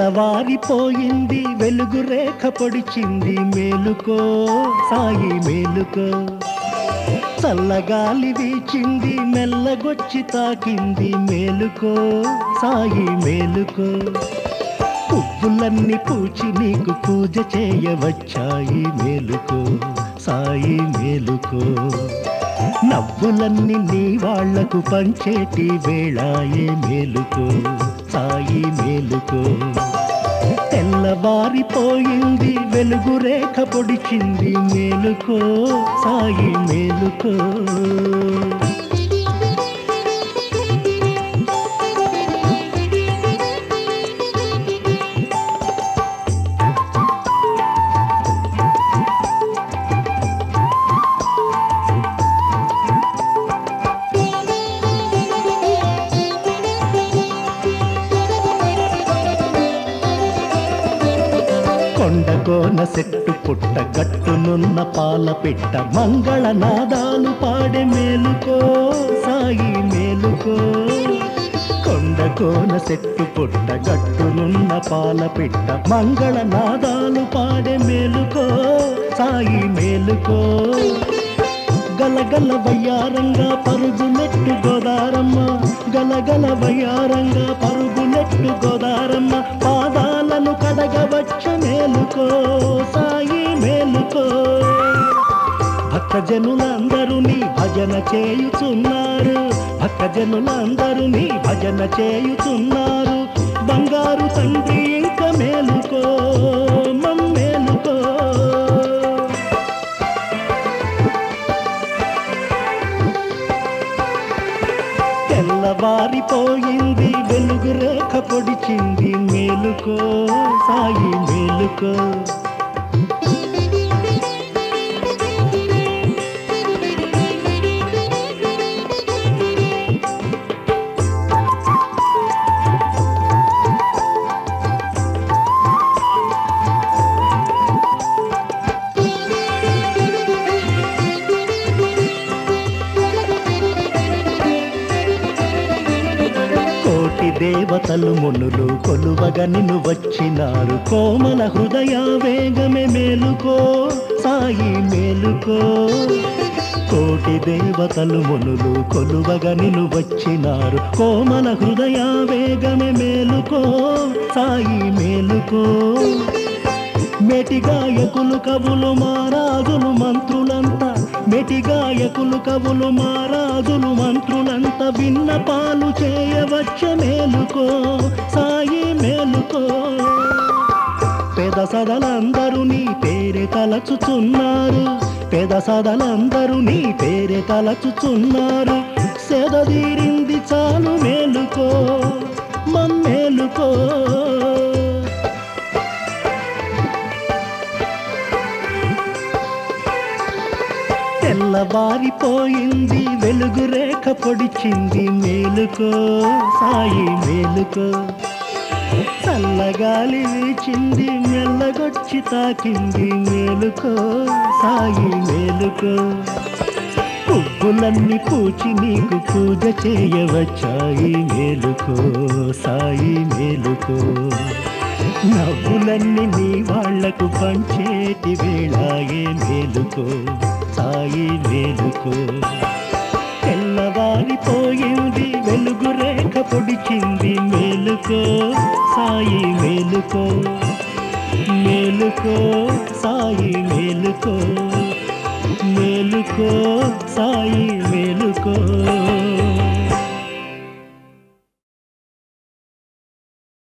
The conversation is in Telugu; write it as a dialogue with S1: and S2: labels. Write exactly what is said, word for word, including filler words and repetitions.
S1: తెల్లవారిపోయింది వెలుగు రేఖ పొడిచింది మేలుకో సాయి మేలుకో చల్లగాలి వీచింది మెల్లగొచ్చి తాకింది మేలుకో సాయి మేలుకో పువ్వులన్నీ పూచి నీకు పూజ చేయవచ్చాయి మేలుకో సాయి మేలుకో నవ్వులన్నీ నీ వాళ్లకు పంచేటి వేళాయే మేలుకో సాయి మేలుకో తెల్లవారిపోయింది వెలుగు రేఖ పొడిచింది మేలుకో సాయి మేలుకో కొండకోన చెట్టు పుట్ట గట్టునున్న పాల పిట్ట మంగళ నాదాలు పాడే మేలుకో సాయి మేలుకో కొండకోన చెట్టు పుట్ట గట్టునున్న పాల పిట్ట మంగళ నాదాలు పాడే మేలుకో సాయి మేలుకో గలగల వయ్యారంగా పరుగునెట్టు గోదారమ్మ గలగల వయ్యారంగా పరుగునెట్టు గోదారమ్మ పాదాలను కడగవచ్చు మేలుకో సాయి మేలుకో భక్తజనులందరూ నీ భజన చేయుచున్నారు భక్తజనులందరూ నీ భజన చేయుచున్నారు బంగారు తండ్రి ఇంక మేలుకో మమ్మేలుకో తెల్లవారిపోయింది వెలుగు రేఖ పొడిచింది మేలుకో సాయి మేలుకో దేవతలు మునులు కొలువగా నిన్ను వచ్చినారు కోమల హృదయ వేగమే మేలుకో సాయి మేలుకో కోటి దేవతలు మునులు కొలువగా నిన్ను వచ్చినారు కోమల హృదయ వేగమే మేలుకో సాయి మేలుకో మెటిగాయకులు కవులు మారాజులు మంత్రులంతా మెటిగాయకులు కవులు మారాజులు మంత్రులంతా విన్నపాలు చేయవచ్చ మేలుకో సాయి మేలుకో పెద సదలందరూ నీ పేరే తలచుచున్నారు పెద సదలందరూ నీ పేరే తలచుచున్నారు సెదదీరింది చాలు మేలుకో మమ్మేలుకో తెల్లవారిపోయింది వెలుగు రేఖ పొడిచింది మేలుకో సాయి మేలుకో చల్లగాలి వీచింది మెల్లగొచ్చి తాకింది మేలుకో సాయి మేలుకో పువ్వులన్నీ పూచి నీకు పూజ చేయవచ్చాయి మేలుకో సాయి మేలుకో నవ్వులన్నీ నీ వాళ్లకు పంచేటి వేళాయే మేలుకో సాయి మేలుకో తెల్లవారిపోయింది వెలుగు రేఖ పొడిచింది మేలుకో సాయి మేలుకో మేలుకో సాయి మేలుకో మేలుకో